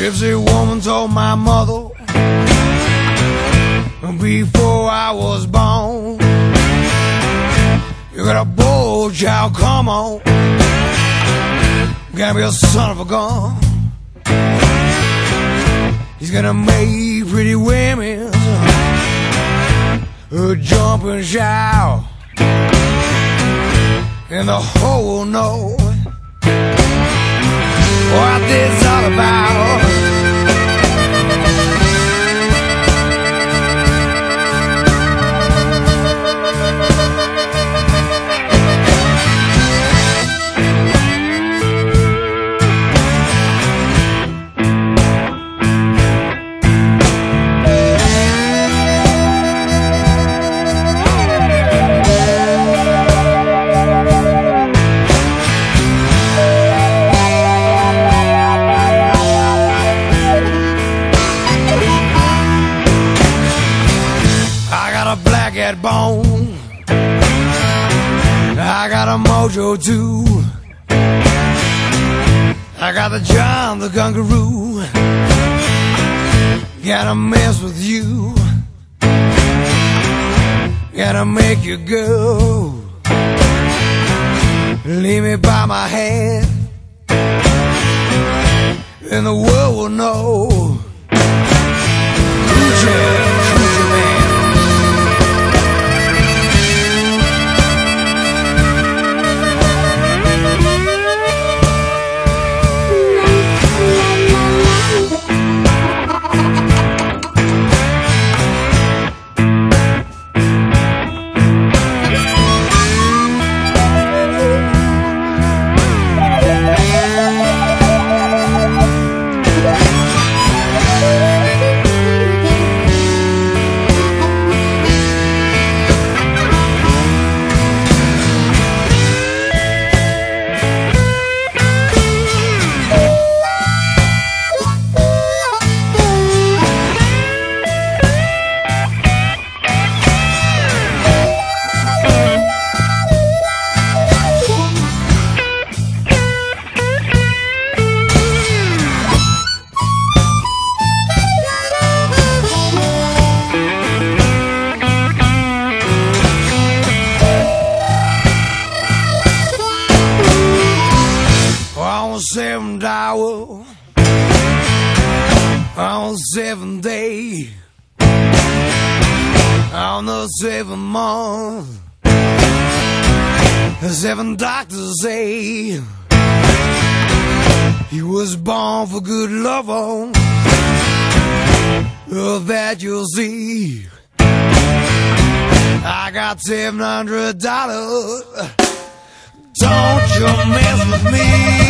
Gypsy woman told my mother before I was born, you got a boy child, come on, gotta be a son of a gun. He's gonna make pretty women jump and shout, and the whole world know what this is all about. Bone, I got a mojo too. I got the John the Kangaroo. Gotta mess with you, gotta make you go. Leave me by my hand, and the world will know who's your man. Seventh hour, on the seventh day, on the seventh month, the seven doctors say he was born for good love on, that you'll see. I got $700, don't you mess with me.